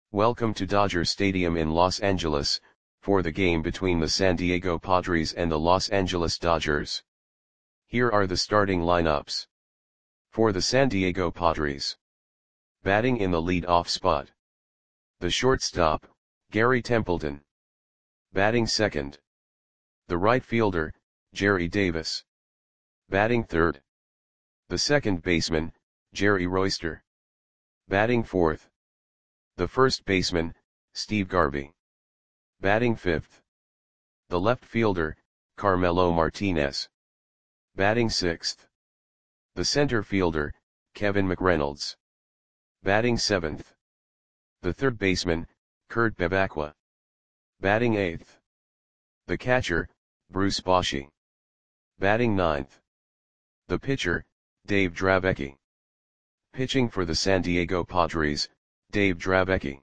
Welcome to Dodger Stadium in Los Angeles, for the game between the San Diego Padres and the Los Angeles Dodgers. Here are the starting lineups. For the San Diego Padres. Batting in the lead-off spot. The shortstop, Gary Templeton. Batting second. The right fielder, Jerry Davis. Batting third. The second baseman, Jerry Royster. Batting fourth. The first baseman, Steve Garvey. Batting fifth. The left fielder, Carmelo Martinez. Batting sixth. The center fielder, Kevin McReynolds. Batting seventh. The third baseman, Kurt Bevacqua. Batting eighth. The catcher, Bruce Bochy. Batting ninth. The pitcher, Dave Dravecky. Pitching for the San Diego Padres, Dave Dravecky.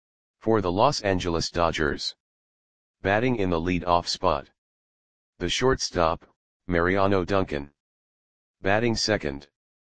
For the Los Angeles Dodgers. Batting in the lead-off spot. The shortstop, Mariano Duncan. Batting second.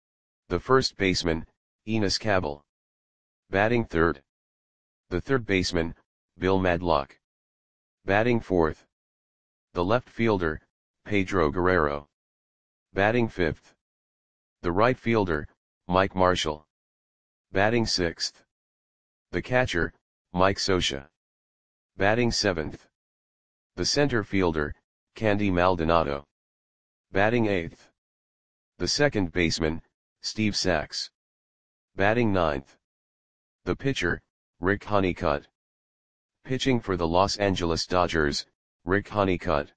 The first baseman, Enos Cabell. Batting third. The third baseman, Bill Madlock. Batting fourth. The left fielder, Pedro Guerrero. Batting fifth. The right fielder, Mike Marshall. Batting sixth. The catcher, Mike Scioscia. Batting seventh. The center fielder, Candy Maldonado. Batting eighth. The second baseman, Steve Sax. Batting ninth. The pitcher, Rick Honeycutt. Pitching for the Los Angeles Dodgers, Rick Honeycutt.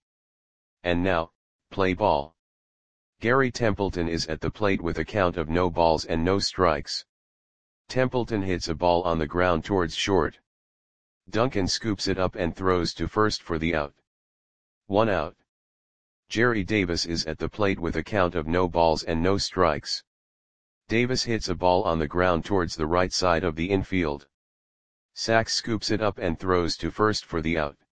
And now, play ball. Gary Templeton is at the plate with a count of no balls and no strikes. Templeton hits a ball on the ground towards short. Duncan scoops it up and throws to first for the out. 1 out. Jerry Davis is at the plate with a count of no balls and no strikes. Davis hits a ball on the ground towards the right side of the infield. Sax scoops it up and throws to first for the out.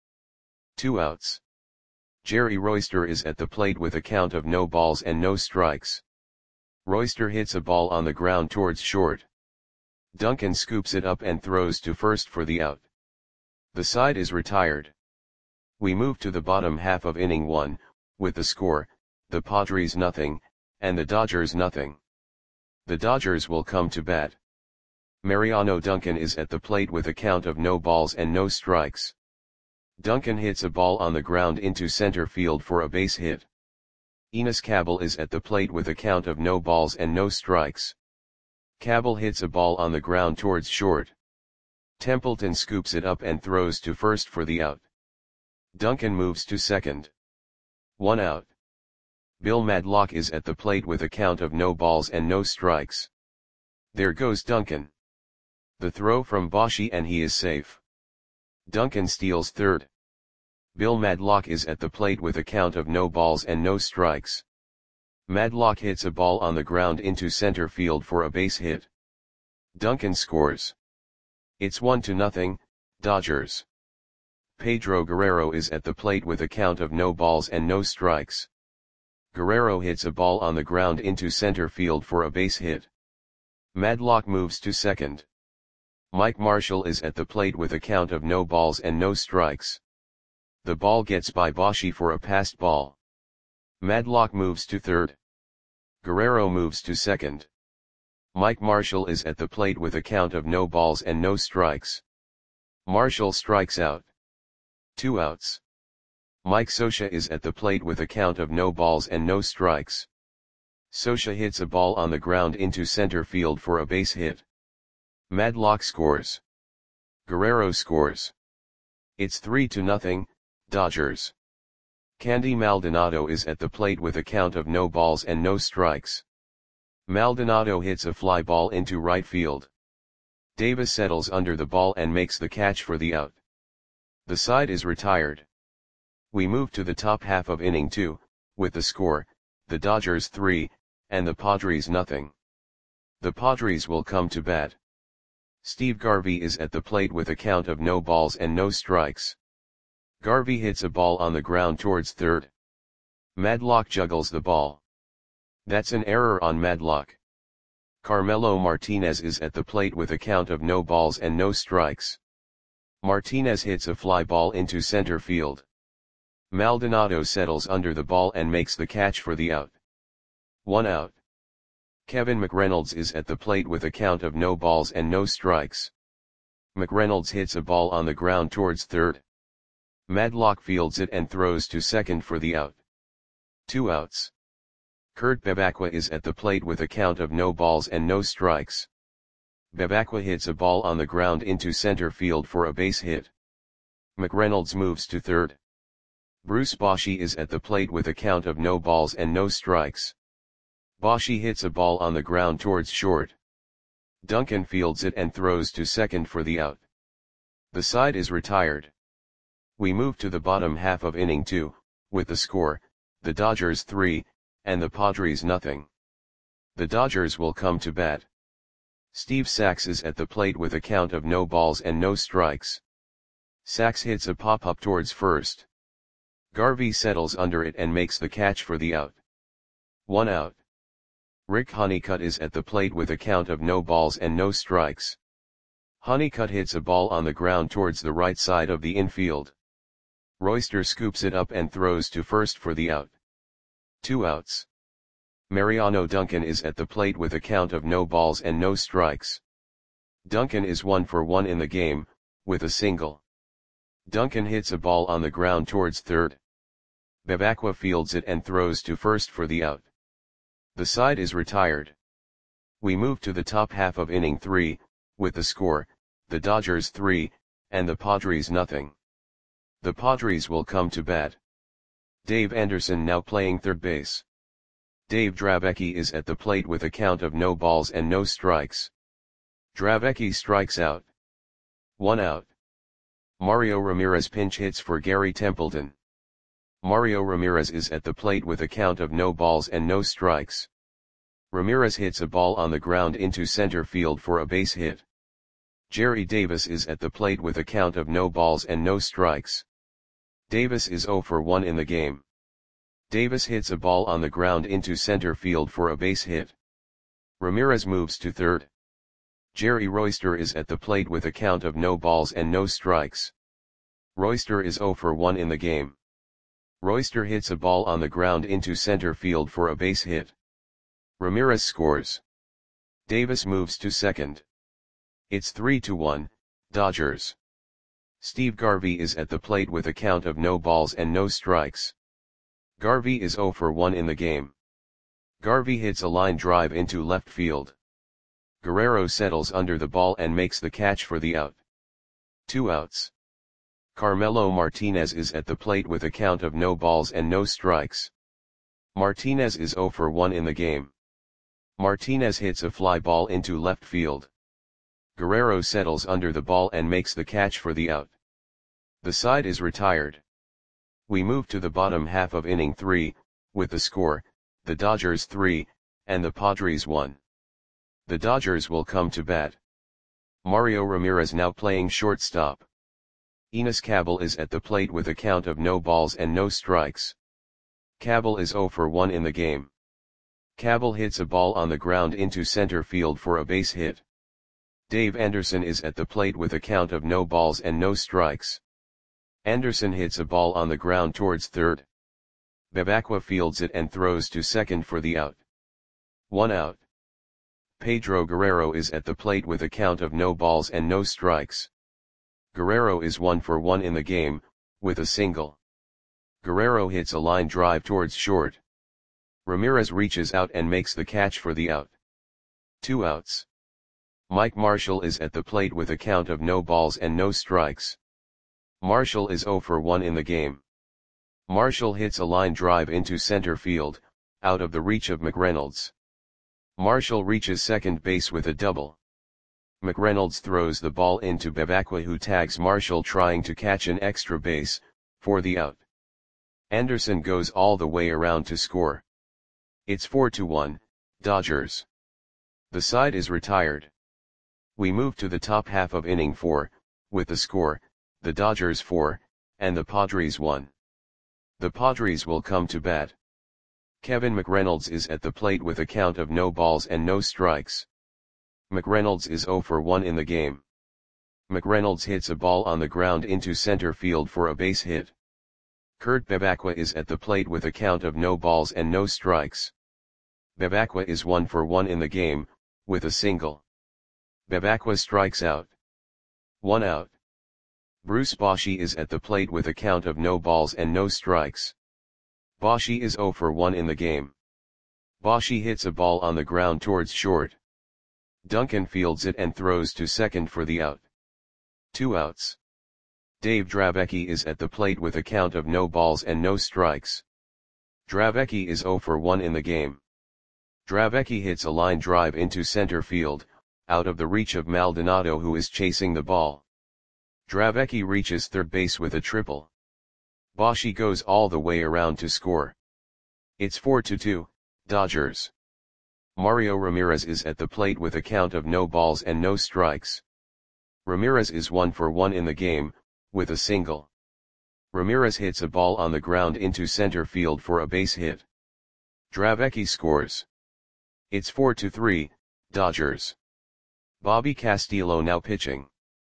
2 outs. Jerry Royster is at the plate with a count of no balls and no strikes. Royster hits a ball on the ground towards short. Duncan scoops it up and throws to first for the out. The side is retired. We move to the bottom half of inning 1, with the score, the Padres nothing, and the Dodgers nothing. The Dodgers will come to bat. Mariano Duncan is at the plate with a count of no balls and no strikes. Duncan hits a ball on the ground into center field for a base hit. Enos Cabell is at the plate with a count of no balls and no strikes. Cabell hits a ball on the ground towards short. Templeton scoops it up and throws to first for the out. Duncan moves to second. 1 out. Bill Madlock is at the plate with a count of no balls and no strikes. There goes Duncan. The throw from Bochy and he is safe. Duncan steals third. Bill Madlock is at the plate with a count of no balls and no strikes. Madlock hits a ball on the ground into center field for a base hit. Duncan scores. It's 1-0, Dodgers. Pedro Guerrero is at the plate with a count of no balls and no strikes. Guerrero hits a ball on the ground into center field for a base hit. Madlock moves to second. Mike Marshall is at the plate with a count of no balls and no strikes. The ball gets by Bochy for a passed ball. Madlock moves to third. Guerrero moves to second. Mike Marshall is at the plate with a count of no balls and no strikes. Marshall strikes out. 2 outs. Mike Scioscia is at the plate with a count of no balls and no strikes. Scioscia hits a ball on the ground into center field for a base hit. Madlock scores. Guerrero scores. It's 3-0, Dodgers. Candy Maldonado is at the plate with a count of no balls and no strikes. Maldonado hits a fly ball into right field. Davis settles under the ball and makes the catch for the out. The side is retired. We move to the top half of inning 2, with the score, the Dodgers 3, and the Padres nothing. The Padres will come to bat. Steve Garvey is at the plate with a count of no balls and no strikes. Garvey hits a ball on the ground towards third. Madlock juggles the ball. That's an error on Madlock. Carmelo Martinez is at the plate with a count of no balls and no strikes. Martinez hits a fly ball into center field. Maldonado settles under the ball and makes the catch for the out. 1 out. Kevin McReynolds is at the plate with a count of no balls and no strikes. McReynolds hits a ball on the ground towards third. Madlock fields it and throws to second for the out. 2 outs. Kurt Bevacqua is at the plate with a count of no balls and no strikes. Bevacqua hits a ball on the ground into center field for a base hit. McReynolds moves to third. Bruce Bochy is at the plate with a count of no balls and no strikes. Bochy hits a ball on the ground towards short. Duncan fields it and throws to second for the out. The side is retired. We move to the bottom half of inning 2, with the score, the Dodgers 3, and the Padres nothing. The Dodgers will come to bat. Steve Sax is at the plate with a count of no balls and no strikes. Sax hits a pop-up towards first. Garvey settles under it and makes the catch for the out. 1 out. Rick Honeycutt is at the plate with a count of no balls and no strikes. Honeycutt hits a ball on the ground towards the right side of the infield. Royster scoops it up and throws to first for the out. 2 outs. Mariano Duncan is at the plate with a count of no balls and no strikes. Duncan is 1 for 1 in the game, with a single. Duncan hits a ball on the ground towards third. Bevacqua fields it and throws to first for the out. The side is retired. We move to the top half of inning 3, with the score, the Dodgers 3, and the Padres nothing. The Padres will come to bat. Dave Anderson now playing third base. Dave Dravecky is at the plate with a count of no balls and no strikes. Dravecky strikes out. 1 out. Mario Ramirez pinch hits for Gary Templeton. Mario Ramirez is at the plate with a count of no balls and no strikes. Ramirez hits a ball on the ground into center field for a base hit. Jerry Davis is at the plate with a count of no balls and no strikes. Davis is 0 for 1 in the game. Davis hits a ball on the ground into center field for a base hit. Ramirez moves to third. Jerry Royster is at the plate with a count of no balls and no strikes. Royster is 0 for 1 in the game. Royster hits a ball on the ground into center field for a base hit. Ramirez scores. Davis moves to second. It's 3-1, Dodgers. Steve Garvey is at the plate with a count of no balls and no strikes. Garvey is 0 for 1 in the game. Garvey hits a line drive into left field. Guerrero settles under the ball and makes the catch for the out. 2 outs. Carmelo Martinez is at the plate with a count of no balls and no strikes. Martinez is 0 for 1 in the game. Martinez hits a fly ball into left field. Guerrero settles under the ball and makes the catch for the out. The side is retired. We move to the bottom half of inning 3, with the score, the Dodgers 3, and the Padres 1. The Dodgers will come to bat. Mario Ramirez now playing shortstop. Enos Cabell is at the plate with a count of no balls and no strikes. Cabell is 0 for 1 in the game. Cabell hits a ball on the ground into center field for a base hit. Dave Anderson is at the plate with a count of no balls and no strikes. Anderson hits a ball on the ground towards third. Bevacqua fields it and throws to second for the out. 1 out. Pedro Guerrero is at the plate with a count of no balls and no strikes. Guerrero is 1 for 1 in the game, with a single. Guerrero hits a line drive towards short. Ramirez reaches out and makes the catch for the out. 2 outs. Mike Marshall is at the plate with a count of no balls and no strikes. Marshall is 0 for 1 in the game. Marshall hits a line drive into center field, out of the reach of McReynolds. Marshall reaches second base with a double. McReynolds throws the ball into Bevacqua, who tags Marshall trying to catch an extra base, for the out. Anderson goes all the way around to score. It's 4-1, Dodgers. The side is retired. We move to the top half of inning 4, with the score, the Dodgers 4, and the Padres 1. The Padres will come to bat. Kevin McReynolds is at the plate with a count of no balls and no strikes. McReynolds is 0 for 1 in the game. McReynolds hits a ball on the ground into center field for a base hit. Kurt Bevacqua is at the plate with a count of no balls and no strikes. Bevacqua is 1 for 1 in the game, with a single. Bevacqua strikes out. 1 out. Bruce Bochy is at the plate with a count of no balls and no strikes. Bochy is 0 for 1 in the game. Bochy hits a ball on the ground towards short. Duncan fields it and throws to second for the out. 2 outs. Dave Dravecky is at the plate with a count of no balls and no strikes. Dravecky is 0 for 1 in the game. Dravecky hits a line drive into center field, out of the reach of Maldonado, who is chasing the ball. Dravecky reaches third base with a triple. Bochy goes all the way around to score. It's 4-2, Dodgers. Mario Ramirez is at the plate with a count of no balls and no strikes. Ramirez is 1 for 1 in the game, with a single. Ramirez hits a ball on the ground into center field for a base hit. Dravecky scores. It's 4-3, Dodgers. Bobby Castillo now pitching.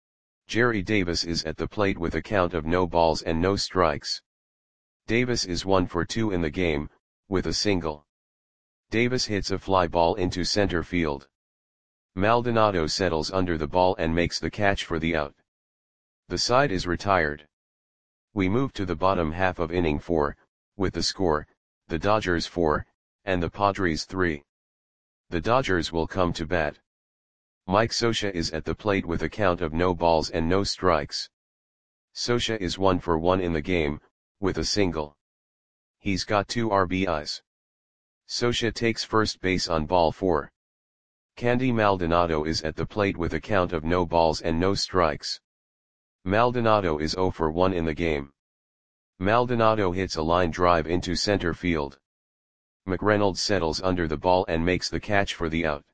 Jerry Davis is at the plate with a count of no balls and no strikes. Davis is 1 for 2 in the game, with a single. Davis hits a fly ball into center field. Maldonado settles under the ball and makes the catch for the out. The side is retired. We move to the bottom half of inning 4, with the score, the Dodgers 4, and the Padres 3. The Dodgers will come to bat. Mike Scioscia is at the plate with a count of no balls and no strikes. Scioscia is 1 for 1 in the game, with a single. He's got 2 RBIs. Scioscia takes first base on ball 4. Candy Maldonado is at the plate with a count of no balls and no strikes. Maldonado is 0 for 1 in the game. Maldonado hits a line drive into center field. McReynolds settles under the ball and makes the catch for the out.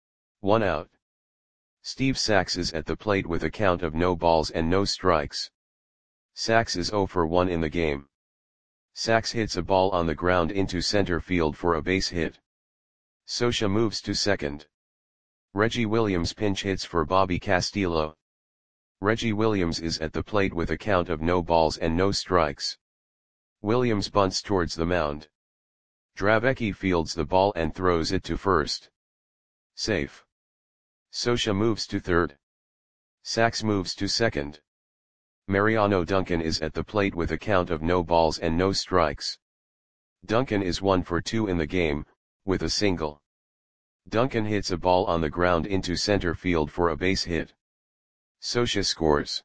1 out. Steve Sax is at the plate with a count of no balls and no strikes. Sax is 0 for 1 in the game. Sax hits a ball on the ground into center field for a base hit. Scioscia moves to second. Reggie Williams pinch hits for Bobby Castillo. Reggie Williams is at the plate with a count of no balls and no strikes. Williams bunts towards the mound. Dravecky fields the ball and throws it to first. Safe. Scioscia moves to third. Sax moves to second. Mariano Duncan is at the plate with a count of no balls and no strikes. Duncan is 1 for 2 in the game, with a single. Duncan hits a ball on the ground into center field for a base hit. Scioscia scores.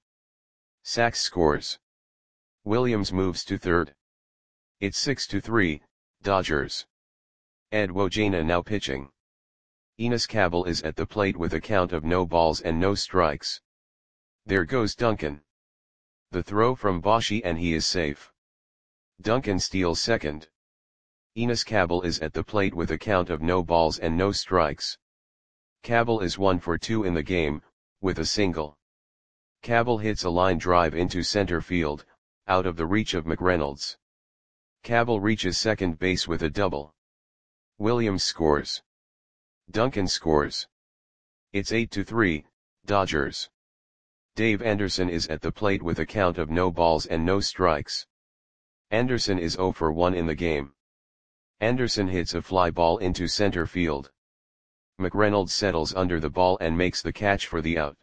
Sax scores. Williams moves to third. It's 6-3, Dodgers. Ed Wojena now pitching. Enos Cabell is at the plate with a count of no balls and no strikes. There goes Duncan. The throw from Bochy and he is safe. Duncan steals second. Enos Cabell is at the plate with a count of no balls and no strikes. Cabell is 1 for 2 in the game, with a single. Cabell hits a line drive into center field, out of the reach of McReynolds. Cabell reaches second base with a double. Williams scores. Duncan scores. It's 8-3, Dodgers. Dave Anderson is at the plate with a count of no balls and no strikes. Anderson is 0 for 1 in the game. Anderson hits a fly ball into center field. McReynolds settles under the ball and makes the catch for the out.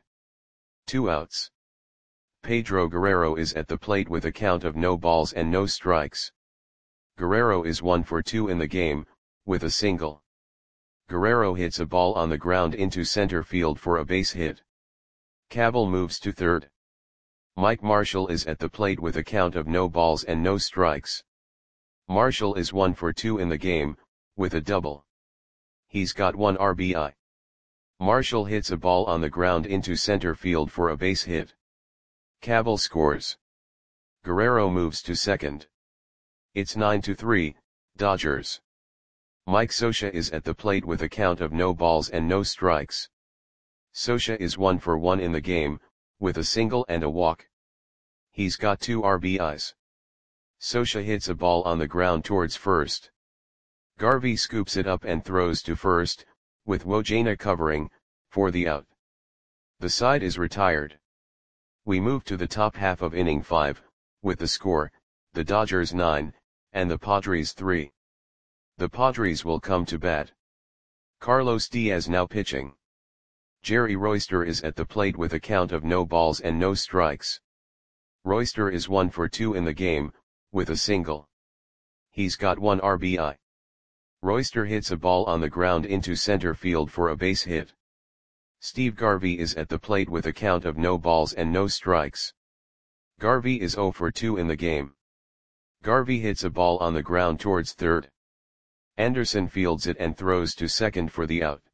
2 outs. Pedro Guerrero is at the plate with a count of no balls and no strikes. Guerrero is 1 for 2 in the game, with a single. Guerrero hits a ball on the ground into center field for a base hit. Cabell moves to third. Mike Marshall is at the plate with a count of no balls and no strikes. Marshall is 1 for 2 in the game, with a double. He's got 1 RBI. Marshall hits a ball on the ground into center field for a base hit. Cabell scores. Guerrero moves to second. It's 9-3, Dodgers. Mike Scioscia is at the plate with a count of no balls and no strikes. Scioscia is 1 for 1 in the game, with a single and a walk. He's got 2 RBIs. Scioscia hits a ball on the ground towards first. Garvey scoops it up and throws to first, with Wojena covering, for the out. The side is retired. We move to the top half of inning 5, with the score, the Dodgers 9, and the Padres 3. The Padres will come to bat. Carlos Diaz now pitching. Jerry Royster is at the plate with a count of no balls and no strikes. Royster is 1 for 2 in the game, with a single. He's got 1 RBI. Royster hits a ball on the ground into center field for a base hit. Steve Garvey is at the plate with a count of no balls and no strikes. Garvey is 0 for 2 in the game. Garvey hits a ball on the ground towards third. Anderson fields it and throws to second for the out.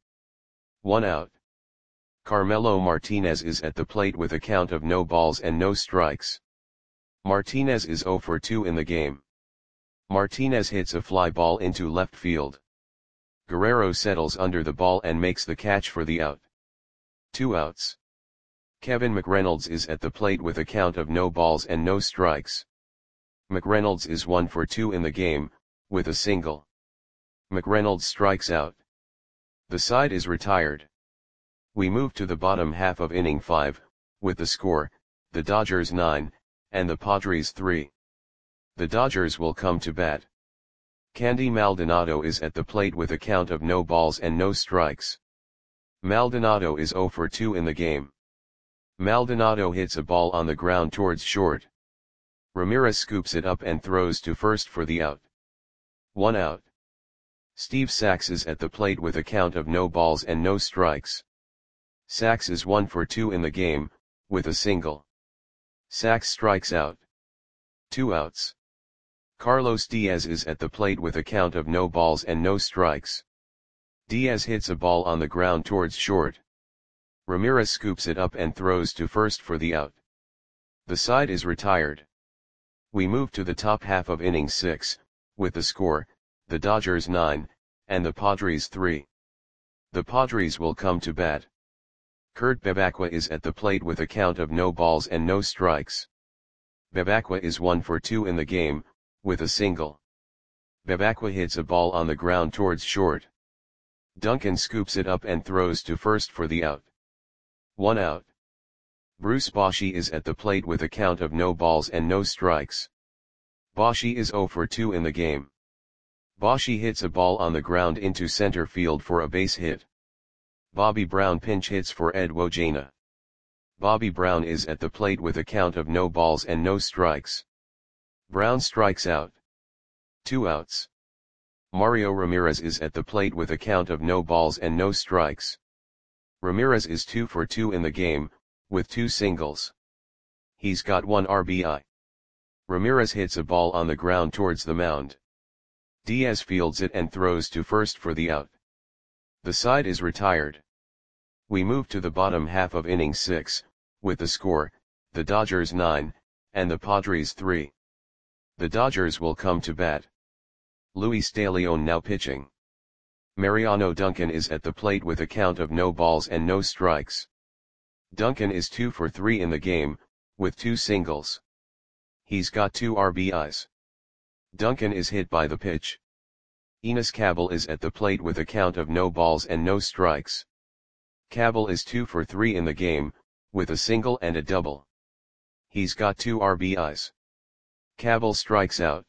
1 out. Carmelo Martinez is at the plate with a count of no balls and no strikes. Martinez is 0 for 2 in the game. Martinez hits a fly ball into left field. Guerrero settles under the ball and makes the catch for the out. 2 outs. Kevin McReynolds is at the plate with a count of no balls and no strikes. McReynolds is 1 for 2 in the game, with a single. McReynolds strikes out. The side is retired. We move to the bottom half of inning 5, with the score, the Dodgers 9, and the Padres 3. The Dodgers will come to bat. Candy Maldonado is at the plate with a count of no balls and no strikes. Maldonado is 0 for 2 in the game. Maldonado hits a ball on the ground towards short. Ramirez scoops it up and throws to first for the out. 1 out. Steve Sax is at the plate with a count of no balls and no strikes. Sax is 1 for 2 in the game, with a single. Sax strikes out. 2 outs. Carlos Diaz is at the plate with a count of no balls and no strikes. Diaz hits a ball on the ground towards short. Ramirez scoops it up and throws to first for the out. The side is retired. We move to the top half of inning 6, with the score, the Dodgers 9, and the Padres 3. The Padres will come to bat. Kurt Bevacqua is at the plate with a count of no balls and no strikes. Bevacqua is 1 for 2 in the game, with a single. Bevacqua hits a ball on the ground towards short. Duncan scoops it up and throws to first for the out. 1 out. Bruce Bochy is at the plate with a count of no balls and no strikes. Bochy is 0 for 2 in the game. Bochy hits a ball on the ground into center field for a base hit. Bobby Brown pinch hits for Ed Wojana. Bobby Brown is at the plate with a count of no balls and no strikes. Brown strikes out. 2 outs. Mario Ramirez is at the plate with a count of no balls and no strikes. Ramirez is 2 for 2 in the game, with 2 singles. He's got 1 RBI. Ramirez hits a ball on the ground towards the mound. Diaz fields it and throws to first for the out. The side is retired. We move to the bottom half of inning 6, with the score, the Dodgers 9, and the Padres 3. The Dodgers will come to bat. Luis De Leon now pitching. Mariano Duncan is at the plate with a count of no balls and no strikes. Duncan is 2 for 3 in the game, with 2 singles. He's got 2 RBIs. Duncan is hit by the pitch. Enos Cabell is at the plate with a count of no balls and no strikes. Cabell is 2 for 3 in the game, with a single and a double. He's got 2 RBIs. Cabell strikes out.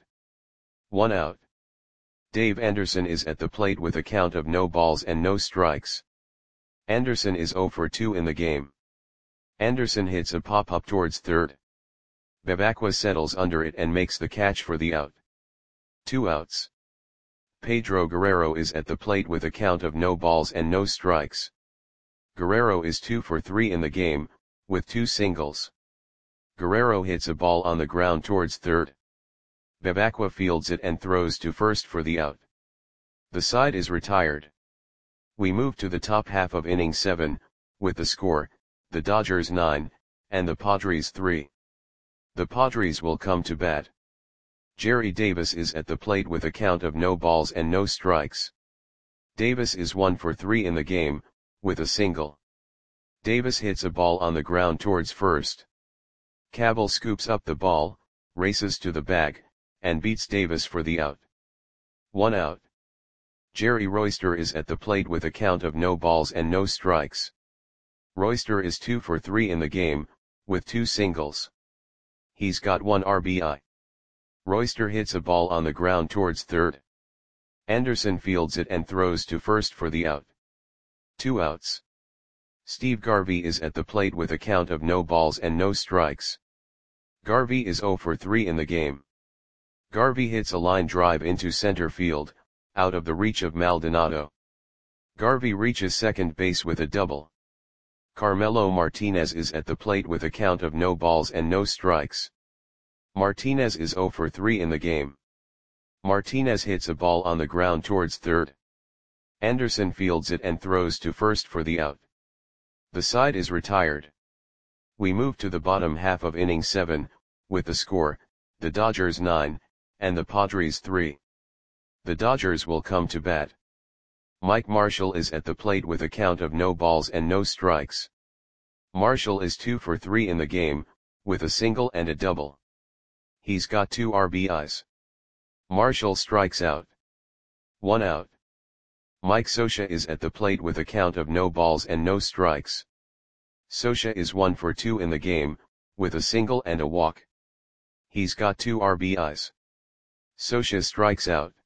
1 out. Dave Anderson is at the plate with a count of no balls and no strikes. Anderson is 0 for 2 in the game. Anderson hits a pop-up towards third. Bevacqua settles under it and makes the catch for the out. 2 outs. Pedro Guerrero is at the plate with a count of no balls and no strikes. Guerrero is 2 for 3 in the game, with 2 singles. Guerrero hits a ball on the ground towards third. Bevacqua fields it and throws to first for the out. The side is retired. We move to the top half of inning 7, with the score, the Dodgers 9, and the Padres 3. The Padres will come to bat. Jerry Davis is at the plate with a count of no balls and no strikes. Davis is 1 for 3 in the game, with a single. Davis hits a ball on the ground towards first. Cabell scoops up the ball, races to the bag, and beats Davis for the out. 1 out. Jerry Royster is at the plate with a count of no balls and no strikes. Royster is 2 for 3 in the game, with 2 singles. He's got 1 RBI. Royster hits a ball on the ground towards third. Anderson fields it and throws to first for the out. 2 outs. Steve Garvey is at the plate with a count of no balls and no strikes. Garvey is 0 for 3 in the game. Garvey hits a line drive into center field, out of the reach of Maldonado. Garvey reaches second base with a double. Carmelo Martinez is at the plate with a count of no balls and no strikes. Martinez is 0 for 3 in the game. Martinez hits a ball on the ground towards third. Anderson fields it and throws to first for the out. The side is retired. We move to the bottom half of inning 7, with the score, the Dodgers 9, and the Padres 3. The Dodgers will come to bat. Mike Marshall is at the plate with a count of no balls and no strikes. Marshall is 2 for 3 in the game, with a single and a double. He's got 2 RBIs. Marshall strikes out. 1 out. Mike Scioscia is at the plate with a count of no balls and no strikes. Scioscia is 1 for 2 in the game, with a single and a walk. He's got 2 RBIs. Scioscia strikes out.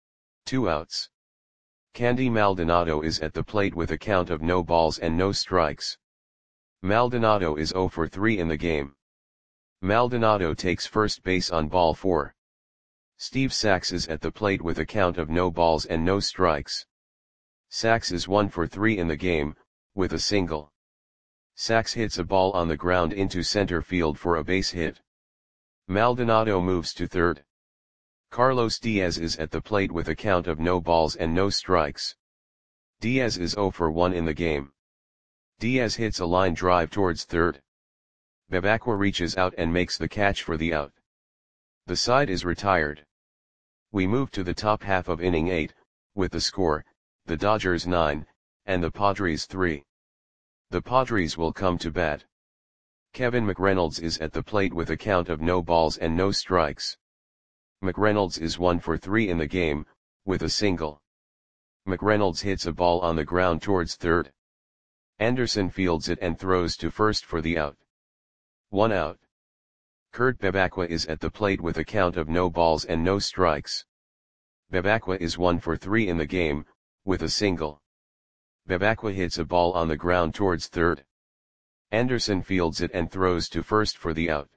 2 outs. Candy Maldonado is at the plate with a count of no balls and no strikes. Maldonado is 0 for 3 in the game. Maldonado takes first base on ball 4. Steve Sax is at the plate with a count of no balls and no strikes. Sax is 1 for 3 in the game, with a single. Sax hits a ball on the ground into center field for a base hit. Maldonado moves to third. Carlos Diaz is at the plate with a count of no balls and no strikes. Diaz is 0 for 1 in the game. Diaz hits a line drive towards third. Bebacqua reaches out and makes the catch for the out. The side is retired. We move to the top half of inning 8, with the score, the Dodgers 9, and the Padres 3. The Padres will come to bat. Kevin McReynolds is at the plate with a count of no balls and no strikes. McReynolds is 1 for 3 in the game, with a single. McReynolds hits a ball on the ground towards third. Anderson fields it and throws to first for the out. 1 out. Kurt Bebacqua is at the plate with a count of no balls and no strikes. Bebacqua is 1 for 3 in the game, with a single. Bebacqua hits a ball on the ground towards third. Anderson fields it and throws to first for the out.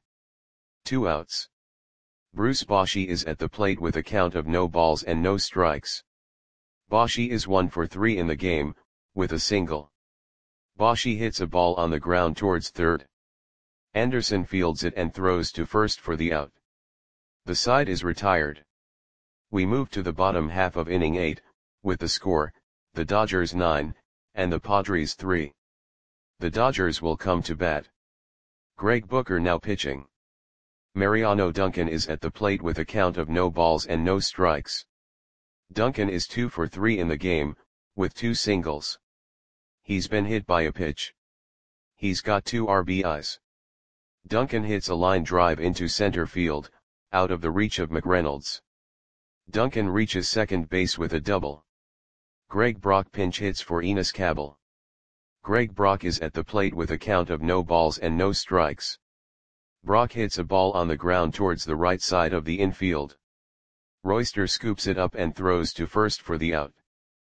2 outs. Bruce Bochy is at the plate with a count of no balls and no strikes. Bochy is 1 for 3 in the game, with a single. Bochy hits a ball on the ground towards third. Anderson fields it and throws to first for the out. The side is retired. We move to the bottom half of inning 8, with the score, the Dodgers 9, and the Padres 3. The Dodgers will come to bat. Greg Booker now pitching. Mariano Duncan is at the plate with a count of no balls and no strikes. Duncan is 2 for 3 in the game, with 2 singles. He's been hit by a pitch. He's got 2 RBIs. Duncan hits a line drive into center field, out of the reach of McReynolds. Duncan reaches second base with a double. Greg Brock pinch hits for Enos Cabell. Greg Brock is at the plate with a count of no balls and no strikes. Brock hits a ball on the ground towards the right side of the infield. Royster scoops it up and throws to first for the out.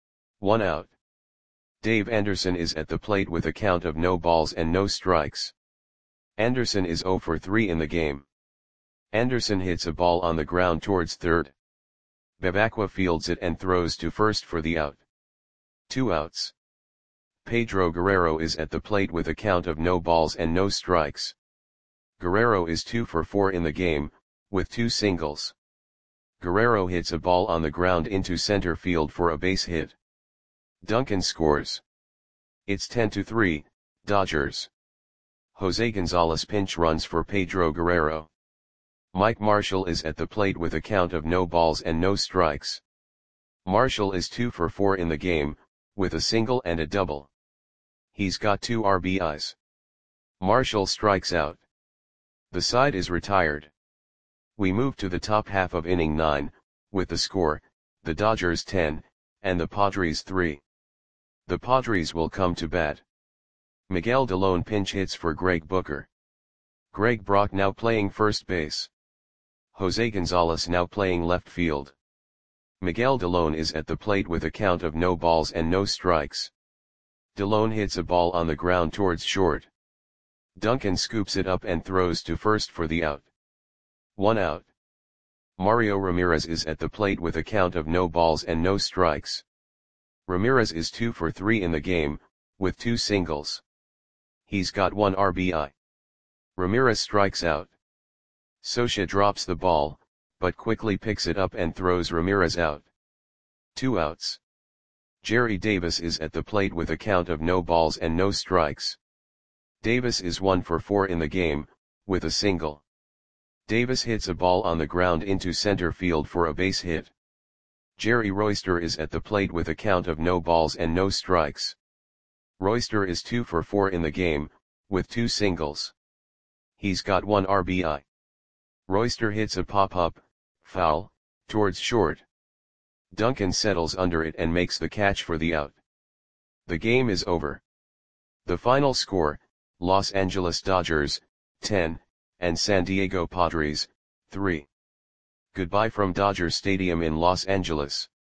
1 out. Dave Anderson is at the plate with a count of no balls and no strikes. Anderson is 0 for 3 in the game. Anderson hits a ball on the ground towards third. Bebacqua fields it and throws to first for the out. 2 outs. Pedro Guerrero is at the plate with a count of no balls and no strikes. Guerrero is 2 for 4 in the game, with 2 singles. Guerrero hits a ball on the ground into center field for a base hit. Duncan scores. It's 10-3, Dodgers. Jose Gonzalez pinch runs for Pedro Guerrero. Mike Marshall is at the plate with a count of no balls and no strikes. Marshall is 2 for 4 in the game, with a single and a double. He's got 2 RBIs. Marshall strikes out. The side is retired. We move to the top half of inning 9, with the score, the Dodgers 10, and the Padres 3. The Padres will come to bat. Miguel Dalón pinch hits for Greg Booker. Greg Brock now playing first base. Jose Gonzalez now playing left field. Miguel Dalón is at the plate with a count of no balls and no strikes. Dalón hits a ball on the ground towards short. Duncan scoops it up and throws to first for the out. 1 out. Mario Ramirez is at the plate with a count of no balls and no strikes. Ramirez is 2 for 3 in the game, with 2 singles. He's got 1 RBI. Ramirez strikes out. Socia drops the ball, but quickly picks it up and throws Ramirez out. 2 outs. Jerry Davis is at the plate with a count of no balls and no strikes. Davis is 1 for 4 in the game, with a single. Davis hits a ball on the ground into center field for a base hit. Jerry Royster is at the plate with a count of no balls and no strikes. Royster is 2 for 4 in the game, with 2 singles. He's got 1 RBI. Royster hits a pop-up, foul, towards short. Duncan settles under it and makes the catch for the out. The game is over. The final score, Los Angeles Dodgers, 10, and San Diego Padres, 3. Goodbye from Dodger Stadium in Los Angeles.